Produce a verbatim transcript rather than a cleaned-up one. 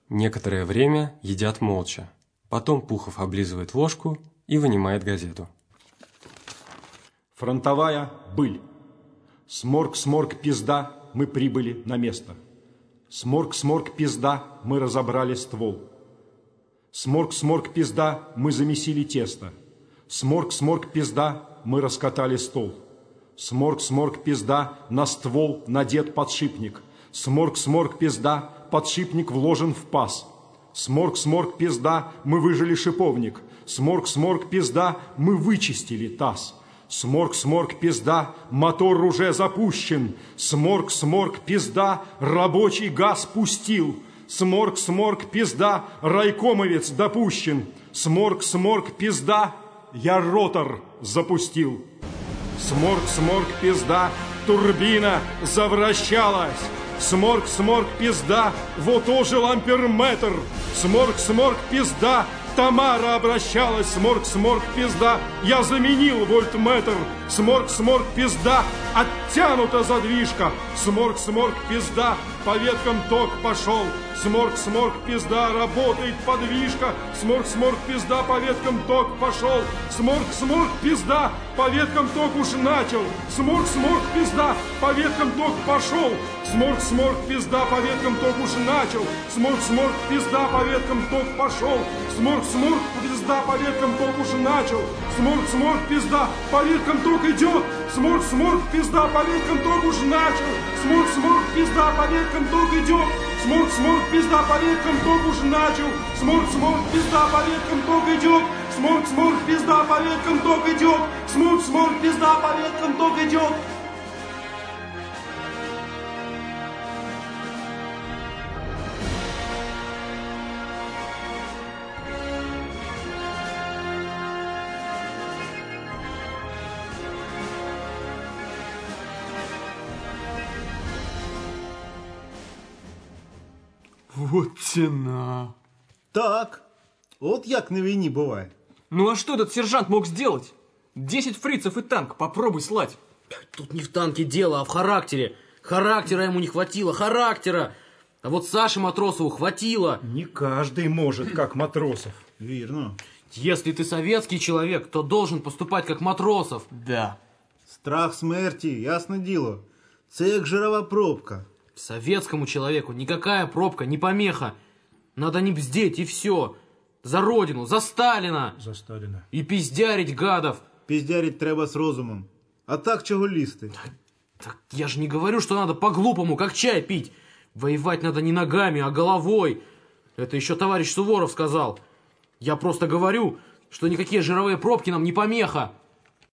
Некоторое время едят молча. Потом Пухов облизывает ложку и вынимает газету. Фронтовая быль. Сморк-сморк, пизда, мы прибыли на место. Сморк-сморк, пизда, мы разобрали ствол. Сморк-сморк, пизда, мы замесили тесто. Сморк-сморк, пизда, мы раскатали стол. Сморк-сморк, пизда, на ствол надет подшипник. Сморк-сморк, пизда, подшипник вложен в паз. Сморк-сморк, пизда, мы выжили шиповник. Сморк-сморк, пизда, мы вычистили таз. Сморк-сморк, пизда, мотор уже запущен. Сморк-сморк, пизда, рабочий газ пустил. Сморк-сморк, пизда, райкомовец допущен. Сморк-сморк, пизда, я ротор запустил. Сморк-сморк, пизда, турбина завращалась. Сморк-сморк, пизда, вот ожил амперметр. Сморк-сморк, пизда, Тамара обращалась. Сморк-сморк, пизда, я заменил вольтметр. Сморк-сморк, пизда, оттянута задвижка. Сморк-сморк, пизда, по веткам ток пошел. Сморк-сморк, пизда, работает подвижка. Сморк-сморк, пизда, по веткам ток пошел. Сморк-сморк, пизда, по веткам ток уж начал. Сморк-сморк, пизда, по веткам ток пошел. Сморк-сморк, пизда, по веткам ток уж начал. Сморк-сморк, пизда, по веткам ток пошел. Сморк-сморк, пизда, по веткам ток уж начал. Сморк-сморк, пизда, по веткам ток идет. Сморк-сморк, пизда, по веткам ток уж начал. Сморк-сморк, пизда, по веткам ток идет. Сморк-сморк, пизда, по веткам ток уж начал. Сморк-сморк, пизда, по веткам ток идет. Сморк-сморк, пизда, по веткам ток идет. Сморк-сморк, пизда, по веткам ток идет. Вот тяна. Так, от як на війні буває. Ну а что этот сержант мог сделать? Десять фрицев и танк, попробуй слать. Тут не в танке дело, а в характере. Характера ему не хватило, характера. А вот Саше Матросову хватило. Не каждый может, как Матросов. Вірно. Если ты советский человек, то должен поступать как Матросов. Да. Страх смерті, ясне діло. Це як жирова пробка. Советскому человеку никакая пробка не помеха. Надо не бздеть и все. За родину, за Сталина. За Сталина. И пиздярить гадов. Піздярить треба з розумом. А так чого лізти? Так я же не говорю, что надо по-глупому, как чай пить. Воевать надо не ногами, а головой. Это еще товарищ Суворов сказал. Я просто говорю, что никакие жировые пробки нам не помеха.